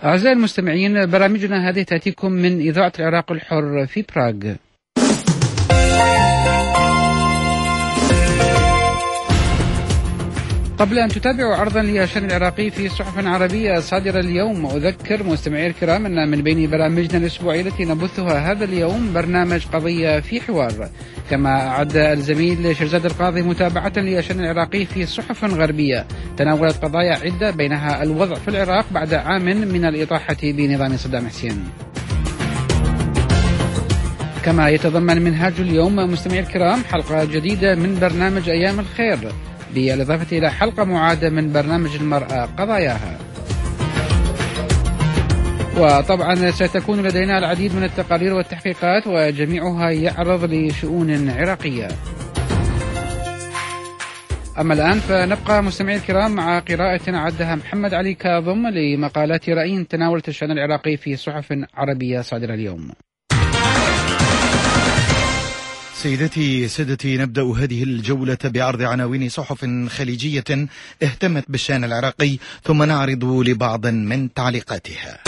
أعزائي المستمعين، برامجنا هذه تأتيكم من إذاعة العراق الحر في براغ. قبل أن تتابعوا عرضا للشأن العراقي في صحف عربية صادرة اليوم، أذكر مستمعي الكرام أن من بين برامجنا الأسبوعية التي نبثها هذا اليوم برنامج قضية في حوار، كما أعد الزميل شرزاد القاضي متابعة للشأن العراقي في صحف غربية تناولت قضايا عدة بينها الوضع في العراق بعد عام من الإطاحة بنظام صدام حسين. كما يتضمن منهاج اليوم مستمعي الكرام حلقة جديدة من برنامج أيام الخير، بالإضافة إلى حلقة معادة من برنامج المرأة قضاياها. وطبعا ستكون لدينا العديد من التقارير والتحقيقات وجميعها يعرض لشؤون عراقية. أما الآن فنبقى مستمعي الكرام مع قراءة عدها محمد علي كاظم لمقالات رأي تناولت الشأن العراقي في صحف عربية صادرة اليوم. سيدتي سادتي، نبدأ هذه الجولة بعرض عناوين صحف خليجية اهتمت بالشأن العراقي، ثم نعرض لبعض من تعليقاتها.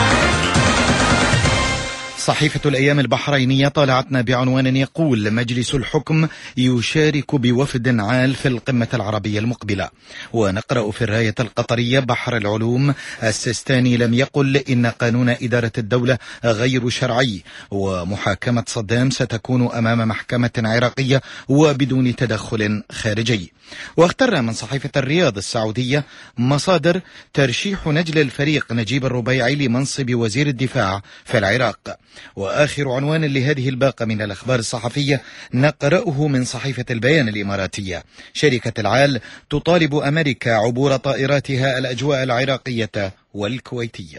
صحيفة الأيام البحرينية طالعتنا بعنوان يقول: مجلس الحكم يشارك بوفد عال في القمة العربية المقبلة. ونقرأ في الراية القطرية: بحر العلوم السيستاني لم يقل إن قانون إدارة الدولة غير شرعي، ومحاكمة صدام ستكون أمام محكمة عراقية وبدون تدخل خارجي. واختر من صحيفة الرياض السعودية مصادر: ترشيح نجل الفريق نجيب الربيعي لمنصب وزير الدفاع في العراق. وآخر عنوان لهذه الباقة من الأخبار الصحفية نقرأه من صحيفة البيان الإماراتية: شركة العال تطالب أمريكا عبور طائراتها الأجواء العراقية والكويتية.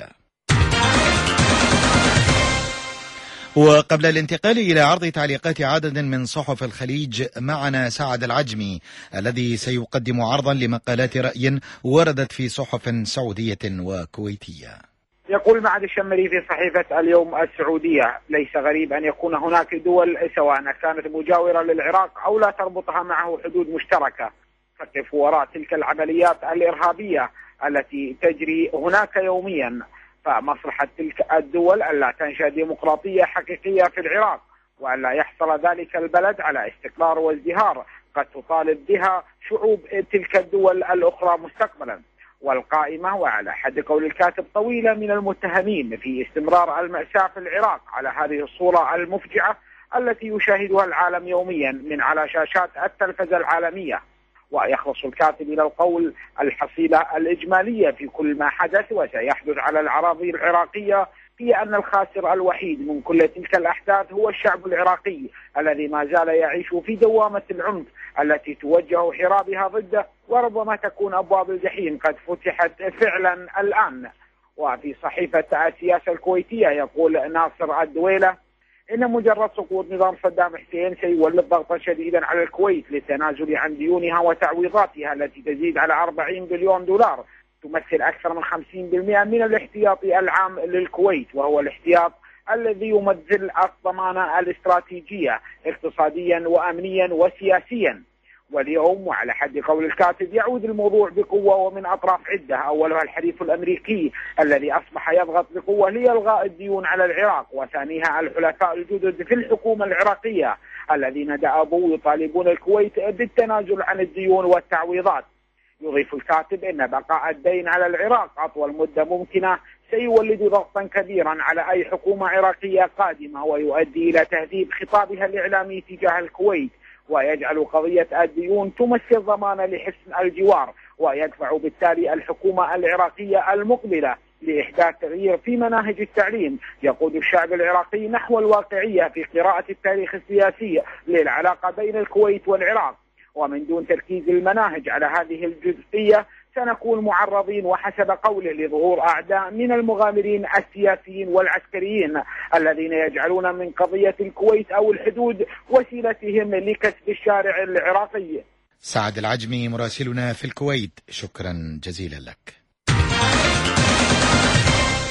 وقبل الانتقال إلى عرض تعليقات عدد من صحف الخليج، معنا سعد العجمي الذي سيقدم عرضا لمقالات رأي وردت في صحف سعودية وكويتية. يقول معهد الشمري في صحيفة اليوم السعودية: ليس غريب أن يكون هناك دول سواء كانت مجاورة للعراق أو لا تربطها معه حدود مشتركة تقف وراء تلك العمليات الإرهابية التي تجري هناك يوميا، فمصلحة تلك الدول ألا تنشأ ديمقراطية حقيقية في العراق، وألا يحصل ذلك البلد على استقرار وازدهار قد تطالب بها شعوب تلك الدول الأخرى مستقبلا. والقائمة وعلى حد قول الكاتب طويلة من المتهمين في استمرار المأساة في العراق على هذه الصورة المفجعة التي يشاهدها العالم يوميا من على شاشات التلفزة العالمية. ويخلص الكاتب إلى القول: الحصيلة الإجمالية في كل ما حدث وسيحدث على الأراضي العراقية هي أن الخاسر الوحيد من كل تلك الأحداث هو الشعب العراقي الذي ما زال يعيش في دوامة العنف التي توجه حرابها ضده، وربما تكون أبواب الجحيم قد فتحت فعلا الآن. وفي صحيفة السياسة الكويتية يقول ناصر الدويلة: إن مجرد سقوط نظام صدام حسين سيولد ضغطا شديدا على الكويت للتنازل عن ديونها وتعويضاتها التي تزيد على 40 بليون دولار، تمثل أكثر من 50% من الاحتياطي العام للكويت، وهو الاحتياط الذي يمثل الضمانة الاستراتيجية اقتصاديا وأمنيا وسياسيا. واليوم وعلى حد قول الكاتب يعود الموضوع بقوة ومن أطراف عدة، أولها الحليف الأمريكي الذي أصبح يضغط بقوة لإلغاء الديون على العراق، وثانيها الحلفاء الجدد في الحكومة العراقية الذين دأبوا يطالبون الكويت بالتنازل عن الديون والتعويضات. يضيف الكاتب أن بقاء الدين على العراق أطول مدة ممكنة سيولد ضغطا كبيرا على أي حكومة عراقية قادمة، ويؤدي إلى تهذيب خطابها الإعلامي تجاه الكويت، ويجعل قضية الديون تمثل ضمانة لحسن الجوار، ويدفع بالتالي الحكومة العراقية المقبلة لإحداث تغيير في مناهج التعليم يقود الشعب العراقي نحو الواقعية في قراءة التاريخ السياسي للعلاقة بين الكويت والعراق. ومن دون تركيز المناهج على هذه الجزئية سنكون معرضين وحسب قوله لظهور أعداء من المغامرين السياسيين والعسكريين الذين يجعلون من قضية الكويت أو الحدود وسيلتهم لكسب الشارع العراقي. سعد العجمي مراسلنا في الكويت، شكرا جزيلا لك.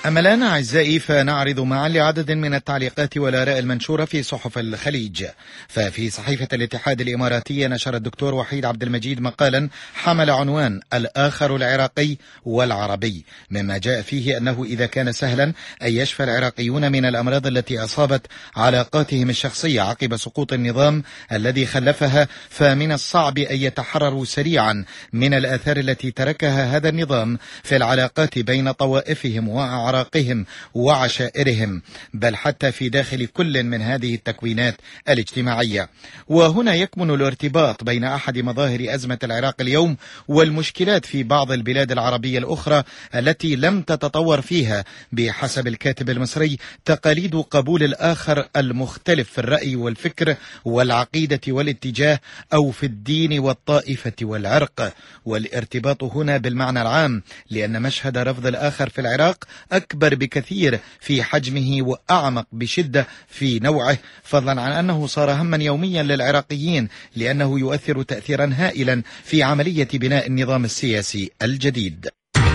أما الآن أعزائي فنعرض معا لعدد من التعليقات والآراء المنشورة في صحف الخليج. ففي صحيفة الاتحاد الإماراتية نشر الدكتور وحيد عبد المجيد مقالا حمل عنوان الآخر العراقي والعربي، مما جاء فيه أنه إذا كان سهلا أن يشفى العراقيون من الأمراض التي أصابت علاقاتهم الشخصية عقب سقوط النظام الذي خلفها، فمن الصعب أن يتحرروا سريعا من الآثار التي تركها هذا النظام في العلاقات بين طوائفهم وأعراقهم وعشائرهم، بل حتى في داخل كل من هذه التكوينات الاجتماعية. وهنا يكمن الارتباط بين أحد مظاهر أزمة العراق اليوم والمشكلات في بعض البلاد العربية الأخرى التي لم تتطور فيها بحسب الكاتب المصري تقاليد قبول الآخر المختلف في الرأي والفكر والعقيدة والاتجاه أو في الدين والطائفة والعرق. والارتباط هنا بالمعنى العام، لأن مشهد رفض الآخر في العراق أكبر بكثير في حجمه وأعمق بشدة في نوعه، فضلا عن أنه صار هما يوميا للعراقيين لأنه يؤثر تأثيرا هائلا في عملية بناء النظام السياسي الجديد.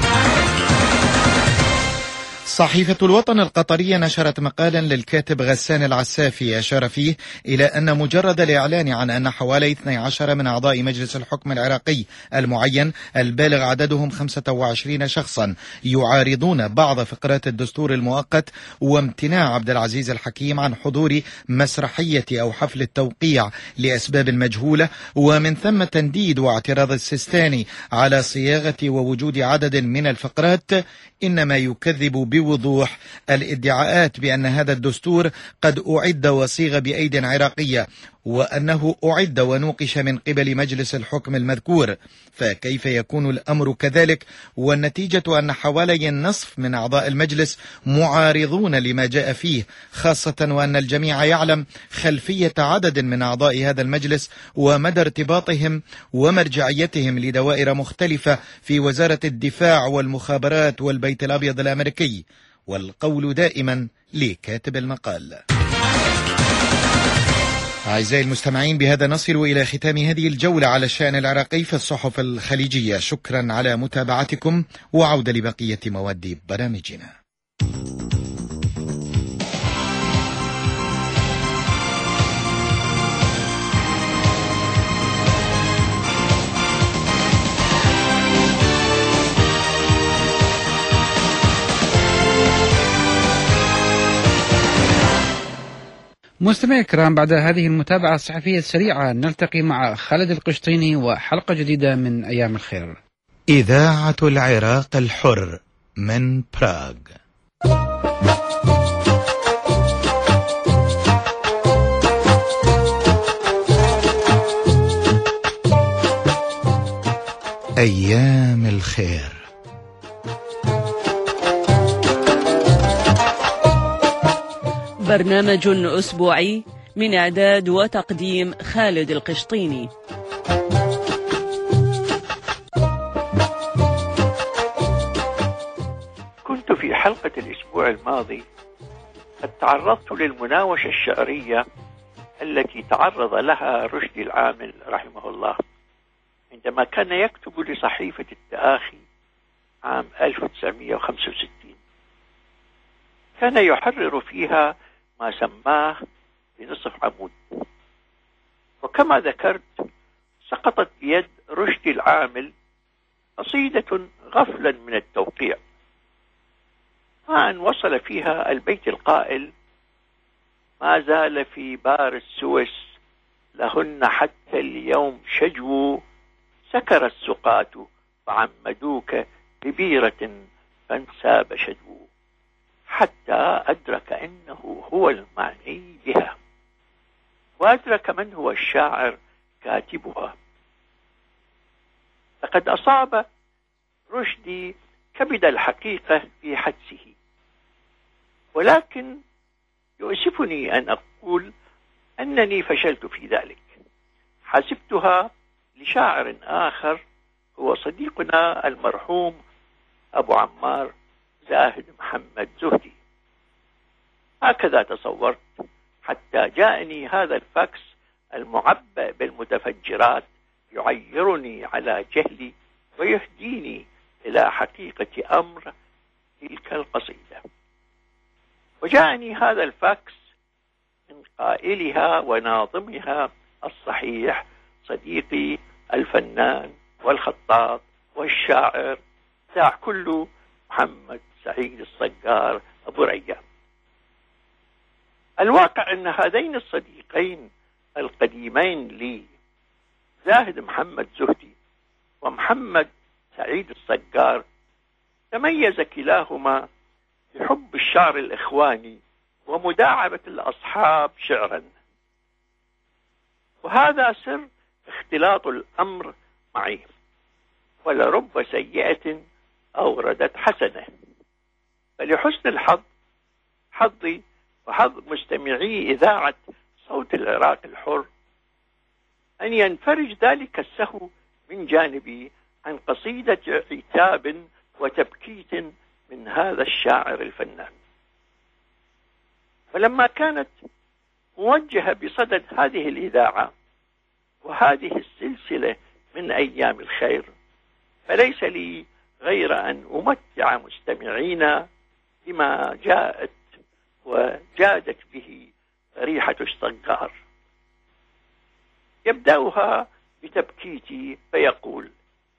صحيفة الوطن القطرية نشرت مقالا للكاتب غسان العسافي أشار فيه إلى أن مجرد الإعلان عن أن حوالي 12 من أعضاء مجلس الحكم العراقي المعين البالغ عددهم 25 شخصا يعارضون بعض فقرات الدستور المؤقت وامتناع عبد العزيز الحكيم عن حضور مسرحية أو حفل التوقيع لأسباب مجهولة، ومن ثم تنديد واعتراض السيستاني على صياغة ووجود عدد من الفقرات، إنما يكذب بوضوح الادعاءات بأن هذا الدستور قد أعد وصيغ بأيد عراقية وأنه أعد ونوقش من قبل مجلس الحكم المذكور. فكيف يكون الأمر كذلك والنتيجة أن حوالي النصف من أعضاء المجلس معارضون لما جاء فيه، خاصة وأن الجميع يعلم خلفية عدد من أعضاء هذا المجلس ومدى ارتباطهم ومرجعيتهم لدوائر مختلفة في وزارة الدفاع والمخابرات والبيت الأبيض الأمريكي. والقول دائما لكاتب المقال. أعزائي المستمعين، بهذا نصل إلى ختام هذه الجولة على الشأن العراقي في الصحف الخليجية. شكرا على متابعتكم، وعودة لبقية مواد برامجنا. مستمعي الكرام، بعد هذه المتابعة الصحفية السريعة نلتقي مع خالد القشطيني وحلقة جديدة من أيام الخير. إذاعة العراق الحر من براغ. أيام الخير. برنامج أسبوعي من إعداد وتقديم خالد القشطيني. كنت في حلقة الأسبوع الماضي قد تعرضت للمناوشة الشعرية التي تعرض لها رشدي العامل رحمه الله عندما كان يكتب لصحيفة التآخي عام 1965. كان يحرر فيها ما سماه بنصف عمود، وكما ذكرت سقطت بيد رشدي العامل قصيدة غفلا من التوقيع، مع أن وصل فيها البيت القائل: ما زال في بار السويس لهن حتى اليوم شجو، سكر السقاة فعمدوك ببيرة فانساب شجو، حتى أدرك أنه هو المعني بها، وأدرك من هو الشاعر كاتبها. لقد أصاب رشدي كبد الحقيقة في حدسه، ولكن يؤسفني أن أقول أنني فشلت في ذلك. حسبتها لشاعر آخر هو صديقنا المرحوم أبو عمار زاهد محمد زهدي. هكذا تصورت، حتى جاءني هذا الفاكس المعبأ بالمتفجرات يعيرني على جهلي ويهديني إلى حقيقة أمر تلك القصيدة. وجاءني هذا الفاكس من قائلها وناظمها الصحيح صديقي الفنان والخطاط والشاعر ساع كله محمد سعيد الصقار أبو ريا. الواقع أن هذين الصديقين القديمين لي زاهد محمد زهدي ومحمد سعيد الصقار تميز كلاهما بحب الشعر الإخواني ومداعبة الأصحاب شعرا، وهذا سر اختلاط الأمر معي، ولرب سيئة أوردت حسنة. فلحسن الحظ حظي وحظ مستمعي إذاعة صوت العراق الحر أن ينفرج ذلك السهو من جانبي عن قصيدة عتاب وتبكيت من هذا الشاعر الفنان. فلما كانت موجهة بصدد هذه الإذاعة وهذه السلسلة من أيام الخير، فليس لي غير أن أمتع مستمعينا بما جاءت وجادت به ريحة الصقار. يبدأها بتبكيتي فيقول: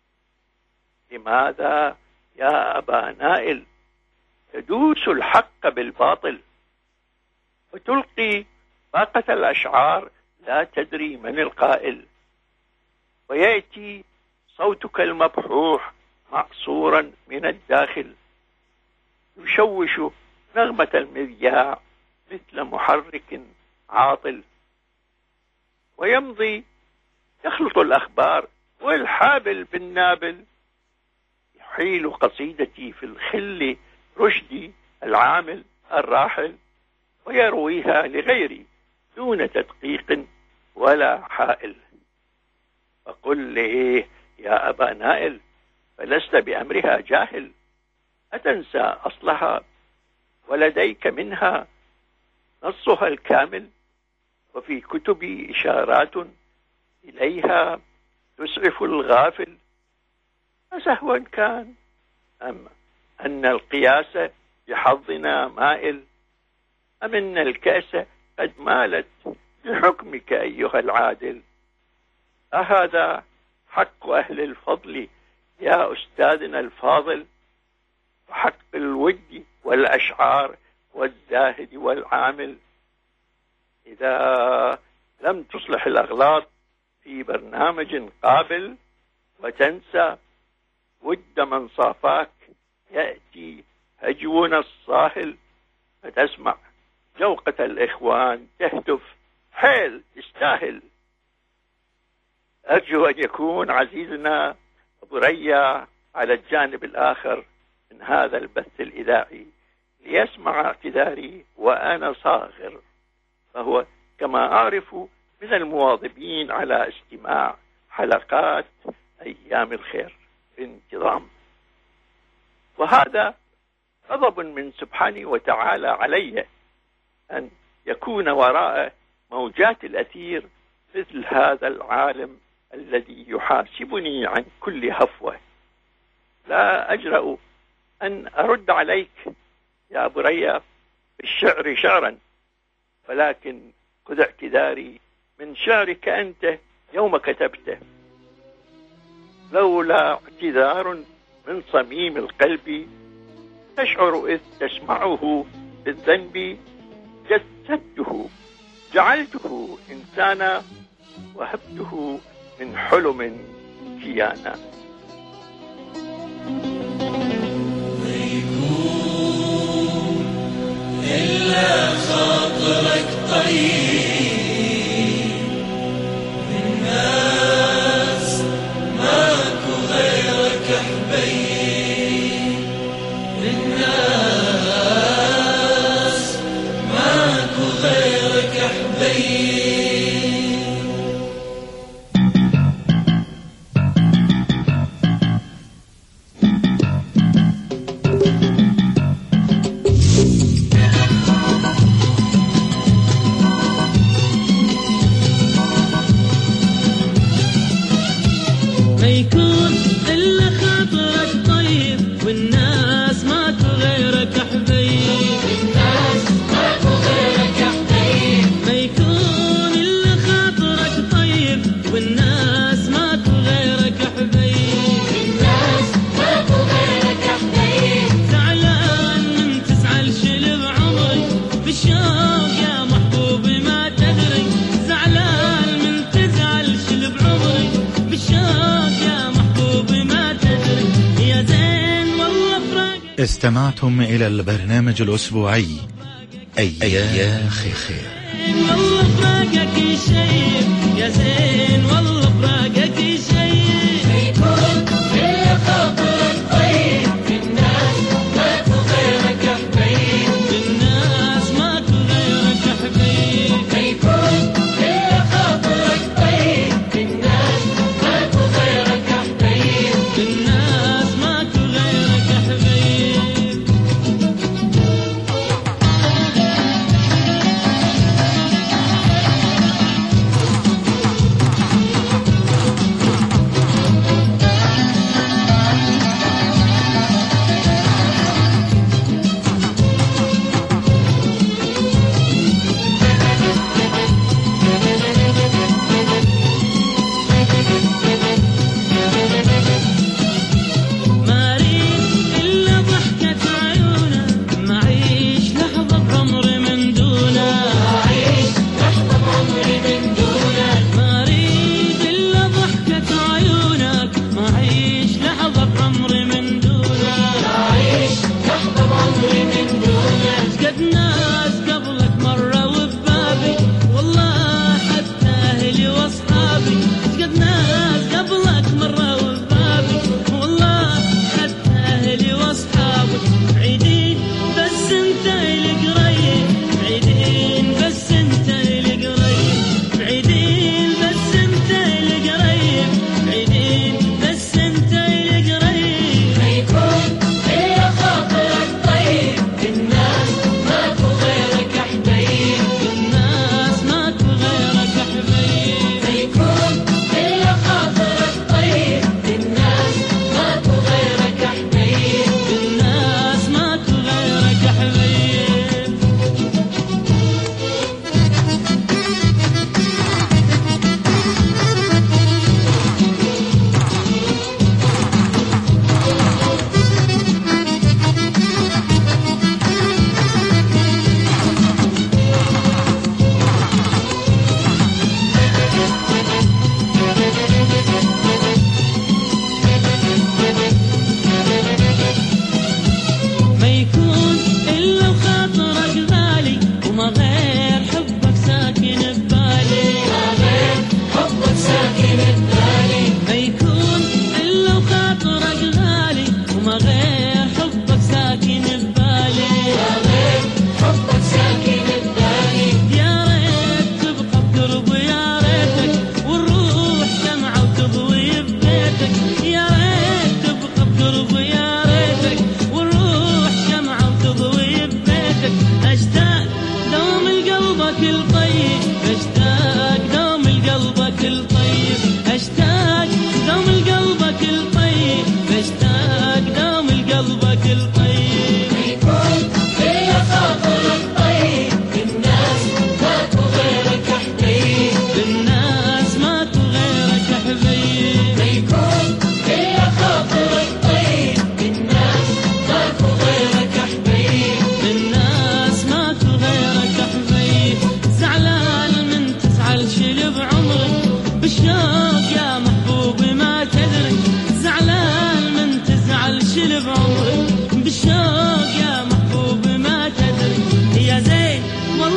لماذا يا أبا نائل تدوس الحق بالباطل وتلقي باقة الأشعار لا تدري من القائل، ويأتي صوتك المبحوح معصورا من الداخل يشوش نغمة المذياع مثل محرك عاطل، ويمضي يخلط الأخبار والحابل بالنابل، يحيل قصيدتي في الخل رشدي العامل الراحل ويرويها لغيري دون تدقيق ولا حائل. فقل لي يا أبا نائل فلست بأمرها جاهل، أتنسى أصلها ولديك منها نصها الكامل، وفي كتبي إشارات إليها تسعف الغافل. أسهوا كان أم أن القياس بحظنا مائل، أم أن الكأس قد مالت بحكمك أيها العادل؟ أهذا حق أهل الفضل يا أستاذنا الفاضل، وحق الود والأشعار والزاهد والعامل؟ إذا لم تصلح الأغلاط في برنامج قابل وتنسى ود من صافاك، يأتي هجونا الصاهل فتسمع جوقة الإخوان تهتف: حيل تستاهل. أرجو أن يكون عزيزنا أبو ريا على الجانب الآخر من هذا البث الإذاعي ليسمع اعتذاري وأنا صاغر، فهو كما أعرف من المواظبين على استماع حلقات أيام الخير بانتظام. وهذا غضب من سبحانه وتعالى علي أن يكون وراء موجات الأثير مثل هذا العالم الذي يحاسبني عن كل هفوة. لا أجرأ أن أرد عليك يا أبو ريا بالشعر شعرا، ولكن خذ اعتذاري من شعرك أنت يوم كتبته: لولا اعتذار من صميم القلب تشعر إذ تسمعه بالذنب، جسدته جعلته إنسانا وهبته من حلم كيانا. إلا خاطرك طيب، الناس ماكو غيرك حبيب، الناس ماكو غيرك حبيب. يكون إلا خاطرك طيب، والناس ماكو غيرك حبيب، الناس استمعتم إلى البرنامج الأسبوعي أيام خير. والله فراقك شيء يا زين، والله فراقك شيء يكون إلا خاطرك طيب. بالناس ماكو غيرك حبيب، بالناس ماكو غيرك حبيب. يكون إلا خاطرك طيب، بالناس ماكو غيرك حبيب، بالناس ماكو غيرك حبيب.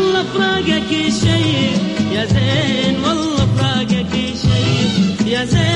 فراقك شيء يا زين، والله فراقك شيء يا زين.